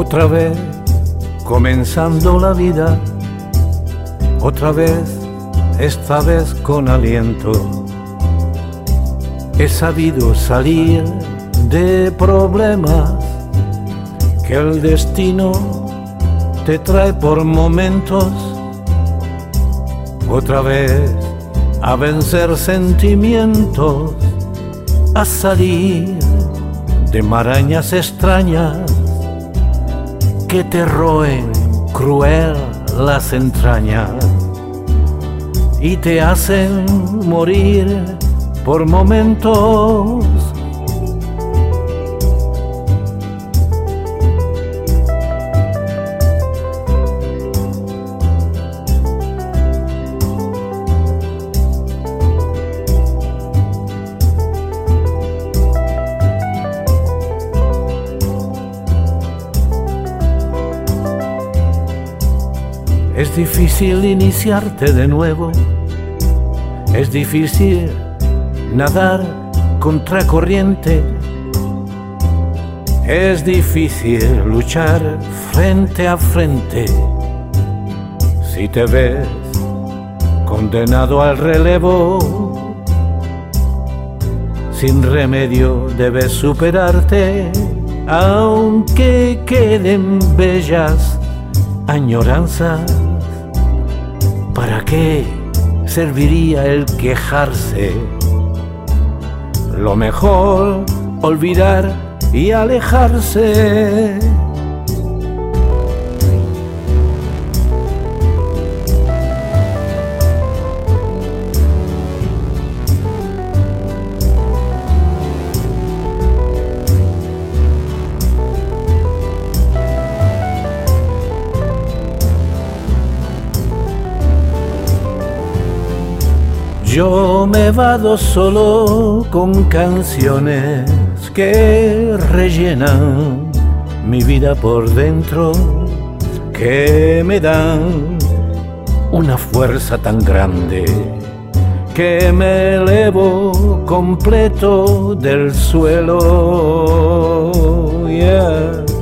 Otra vez comenzando la vida, otra vez, esta vez con aliento. He sabido salir de problemas que el destino te trae por momentos. Otra vez a vencer sentimientos, a salir de marañas extrañas que te roen cruel las entrañas y te hacen morir por momentos. Es difícil iniciarte de nuevo, es difícil nadar contracorriente, es difícil luchar frente a frente. Si te ves condenado al relevo, sin remedio debes superarte, aunque queden bellas añoranzas. ¿Para qué serviría el quejarse? Lo mejor, olvidar y alejarse. Yo me vado solo con canciones que rellenan mi vida por dentro, que me dan una fuerza tan grande que me elevo completo del suelo. Yeah.